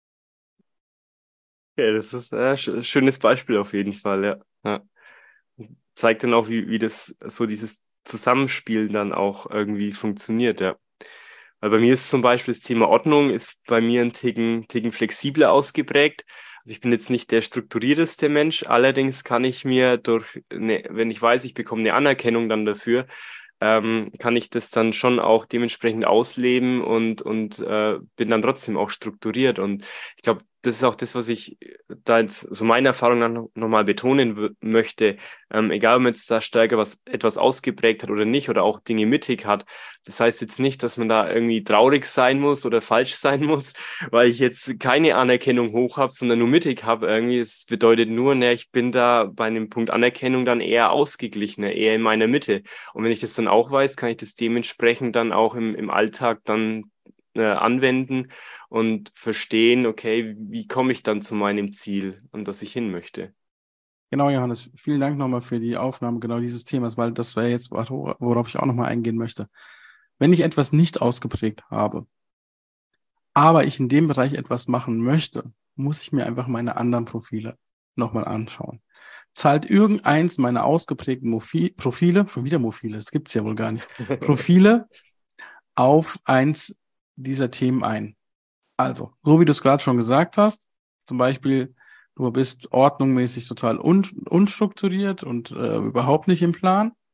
[SPEAKER 2] Ja, das ist ein schönes Beispiel auf jeden Fall, ja. Ja. Zeigt dann auch, wie das so dieses Zusammenspiel dann auch irgendwie funktioniert, ja. Weil bei mir ist zum Beispiel das Thema Ordnung ist bei mir ein Ticken flexibler ausgeprägt. Also ich bin jetzt nicht der strukturierteste Mensch, allerdings kann ich mir wenn ich weiß, ich bekomme eine Anerkennung dann dafür, kann ich das dann schon auch dementsprechend ausleben und bin dann trotzdem auch strukturiert. Und ich glaube, das ist auch das, was ich da jetzt so meine Erfahrung dann nochmal betonen möchte. Egal, ob man jetzt da stärker etwas ausgeprägt hat oder nicht oder auch Dinge mittig hat. Das heißt jetzt nicht, dass man da irgendwie traurig sein muss oder falsch sein muss, weil ich jetzt keine Anerkennung hoch habe, sondern nur mittig habe. Irgendwie, es bedeutet nur, ne, ich bin da bei einem Punkt Anerkennung dann eher ausgeglichener, eher in meiner Mitte. Und wenn ich das dann auch weiß, kann ich das dementsprechend dann auch im Alltag dann anwenden und verstehen, okay, wie komme ich dann zu meinem Ziel, an das ich hin möchte.
[SPEAKER 1] Genau, Johannes. Vielen Dank nochmal für die Aufnahme genau dieses Themas, weil das wäre jetzt, worauf ich auch nochmal eingehen möchte. Wenn ich etwas nicht ausgeprägt habe, aber ich in dem Bereich etwas machen möchte, muss ich mir einfach meine anderen Profile nochmal anschauen. Zahlt irgendeins meiner ausgeprägten Profile, schon wieder Profile, das gibt's ja wohl gar nicht, Profile auf eins dieser Themen ein. Also, so wie du es gerade schon gesagt hast, zum Beispiel, du bist ordnungsmäßig total unstrukturiert und überhaupt nicht im Plan,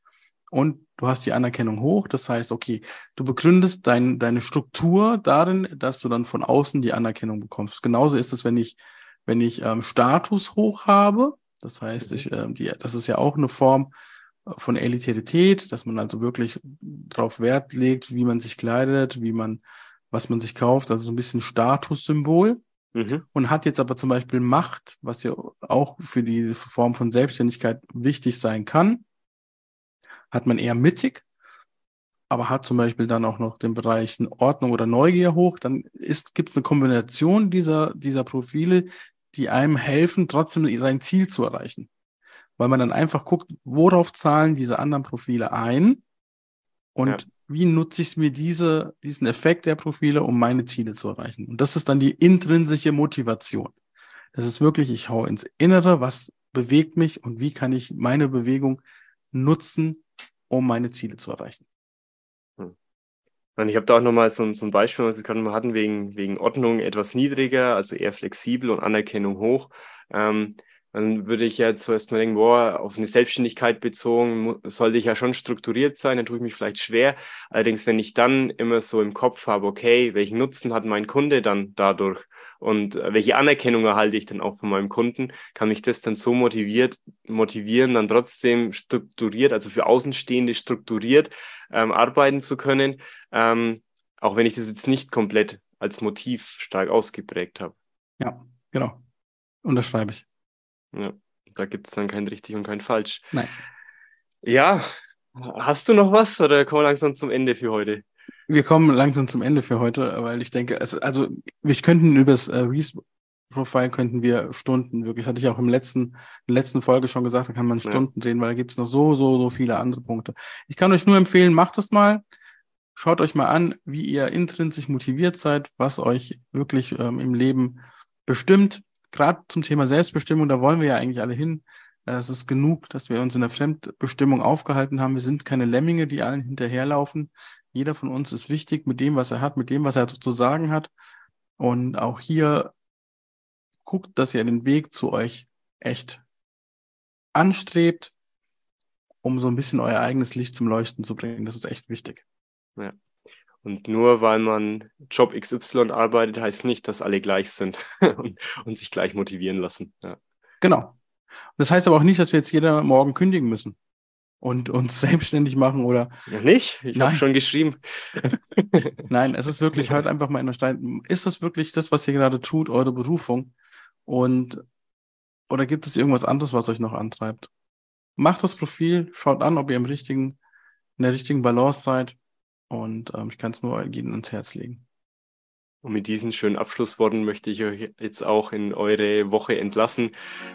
[SPEAKER 1] und du hast die Anerkennung hoch. Das heißt, okay, du begründest deine Struktur darin, dass du dann von außen die Anerkennung bekommst. Genauso ist es, wenn ich Status hoch habe. Das heißt, das ist ja auch eine Form von Elitarität, dass man also wirklich darauf Wert legt, wie man sich kleidet, was man sich kauft, also so ein bisschen Statussymbol.
[SPEAKER 2] Mhm.
[SPEAKER 1] Und hat jetzt aber zum Beispiel Macht, was ja auch für die Form von Selbstständigkeit wichtig sein kann, hat man eher mittig, aber hat zum Beispiel dann auch noch den Bereich Ordnung oder Neugier hoch, dann gibt es eine Kombination dieser Profile, die einem helfen, trotzdem sein Ziel zu erreichen. Weil man dann einfach guckt, worauf zahlen diese anderen Profile ein
[SPEAKER 2] Ja.
[SPEAKER 1] und wie nutze ich mir diesen Effekt der Profile, um meine Ziele zu erreichen. Und das ist dann die intrinsische Motivation. Das ist wirklich, ich hau ins Innere, was bewegt mich und wie kann ich meine Bewegung nutzen, um meine Ziele zu erreichen.
[SPEAKER 2] Hm. Und ich habe da auch nochmal so ein Beispiel, was wir gerade mal hatten, wegen Ordnung etwas niedriger, also eher flexibel und Anerkennung hoch. Dann würde ich ja zuerst mal denken, boah, auf eine Selbstständigkeit bezogen, sollte ich ja schon strukturiert sein, dann tue ich mich vielleicht schwer. Allerdings, wenn ich dann immer so im Kopf habe, okay, welchen Nutzen hat mein Kunde dann dadurch und welche Anerkennung erhalte ich dann auch von meinem Kunden, kann mich das dann so motivieren, dann trotzdem strukturiert, also für Außenstehende strukturiert arbeiten zu können, auch wenn ich das jetzt nicht komplett als Motiv stark ausgeprägt habe.
[SPEAKER 1] Ja, genau. Unterschreibe ich.
[SPEAKER 2] Ja, da gibt es dann kein richtig und kein falsch.
[SPEAKER 1] Nein.
[SPEAKER 2] Ja, hast du noch was oder kommen wir langsam zum Ende für heute?
[SPEAKER 1] Wir kommen langsam zum Ende für heute, weil ich denke, also wir könnten über das Reese-Profile könnten wir Stunden, wirklich, hatte ich auch in der letzten Folge schon gesagt, da kann man
[SPEAKER 2] Ja.
[SPEAKER 1] Stunden reden, weil da gibt es noch so viele andere Punkte. Ich kann euch nur empfehlen, macht es mal. Schaut euch mal an, wie ihr intrinsisch motiviert seid, was euch wirklich im Leben bestimmt. Gerade zum Thema Selbstbestimmung, da wollen wir ja eigentlich alle hin. Es ist genug, dass wir uns in der Fremdbestimmung aufgehalten haben. Wir sind keine Lemminge, die allen hinterherlaufen. Jeder von uns ist wichtig mit dem, was er hat, mit dem, was er zu sagen hat. Und auch hier guckt, dass ihr den Weg zu euch echt anstrebt, um so ein bisschen euer eigenes Licht zum Leuchten zu bringen. Das ist echt wichtig.
[SPEAKER 2] Ja. Und nur weil man Job XY arbeitet, heißt nicht, dass alle gleich sind und sich gleich motivieren lassen. Ja.
[SPEAKER 1] Genau. Das heißt aber auch nicht, dass wir jetzt jeder morgen kündigen müssen und uns selbstständig machen oder
[SPEAKER 2] Noch nicht? Ich habe
[SPEAKER 1] nein,
[SPEAKER 2] schon geschrieben.
[SPEAKER 1] nein, es ist wirklich, hört einfach mal in der Stein, ist das wirklich das, was ihr gerade tut, eure Berufung? Und oder gibt es irgendwas anderes, was euch noch antreibt? Macht das Profil, schaut an, ob ihr in der richtigen Balance seid und ich kann es nur jedem ans Herz legen.
[SPEAKER 2] Und mit diesen schönen Abschlussworten möchte ich euch jetzt auch in eure Woche entlassen.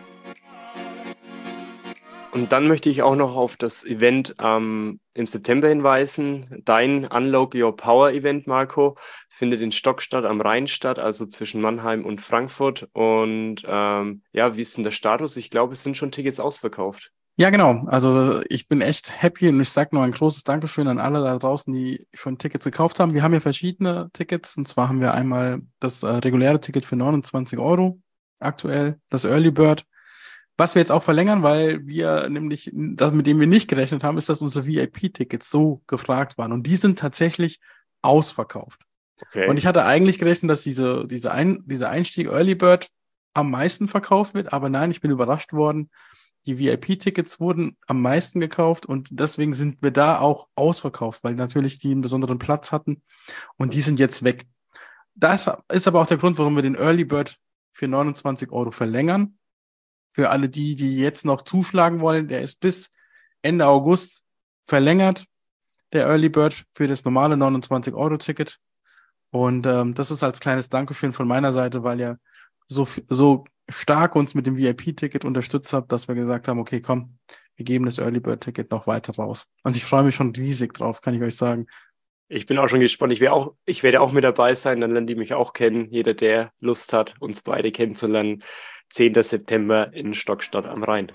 [SPEAKER 2] Und dann möchte ich auch noch auf das Event im September hinweisen. Dein Unlock Your Power Event, Marco. Es findet in Stock statt, am Rhein statt, also zwischen Mannheim und Frankfurt. Und ja, wie ist denn der Status? Ich glaube, es sind schon Tickets ausverkauft.
[SPEAKER 1] Ja, genau. Also ich bin echt happy und ich sage noch ein großes Dankeschön an alle da draußen, die schon Tickets gekauft haben. Wir haben ja verschiedene Tickets und zwar haben wir einmal das reguläre Ticket für 29 Euro aktuell, das Early Bird, was wir jetzt auch verlängern, weil wir nämlich, das mit dem wir nicht gerechnet haben, ist, dass unsere VIP-Tickets so gefragt waren und die sind tatsächlich ausverkauft. Und
[SPEAKER 2] Okay.
[SPEAKER 1] ich hatte eigentlich gerechnet, dass dieser Einstieg Early Bird am meisten verkauft wird, aber nein, ich bin überrascht worden. Die VIP-Tickets wurden am meisten gekauft und deswegen sind wir da auch ausverkauft, weil natürlich die einen besonderen Platz hatten und die sind jetzt weg. Das ist aber auch der Grund, warum wir den Early Bird für 29 Euro verlängern. Für alle die jetzt noch zuschlagen wollen, der ist bis Ende August verlängert, der Early Bird für das normale 29-Euro-Ticket. Und das ist als kleines Dankeschön von meiner Seite, weil ihr so stark uns mit dem VIP-Ticket unterstützt habt, dass wir gesagt haben, okay, komm, wir geben das Early Bird-Ticket noch weiter raus. Und ich freue mich schon riesig drauf, kann ich euch sagen.
[SPEAKER 2] Ich bin auch schon gespannt. Ich werde auch mit dabei sein, dann lernen die mich auch kennen. Jeder, der Lust hat, uns beide kennenzulernen. 10. September in Stockstadt am Rhein.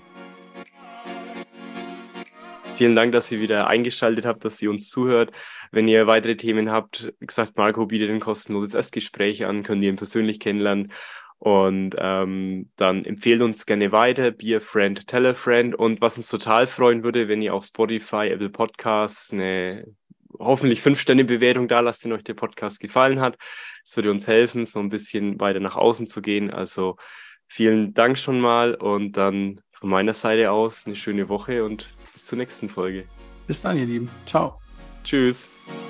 [SPEAKER 2] Vielen Dank, dass ihr wieder eingeschaltet habt, dass ihr uns zuhört. Wenn ihr weitere Themen habt, wie gesagt, Marco bietet ein kostenloses Erstgespräch an, könnt ihr ihn persönlich kennenlernen. Und dann empfehlt uns gerne weiter, be a friend, tell a friend. Und was uns total freuen würde, wenn ihr auf Spotify, Apple Podcasts eine hoffentlich 5-Sterne-Bewertung da lasst, wenn euch der Podcast gefallen hat. Das würde uns helfen, so ein bisschen weiter nach außen zu gehen. Also vielen Dank schon mal und dann von meiner Seite aus eine schöne Woche und bis zur nächsten Folge.
[SPEAKER 1] Bis dann, ihr Lieben. Ciao.
[SPEAKER 2] Tschüss.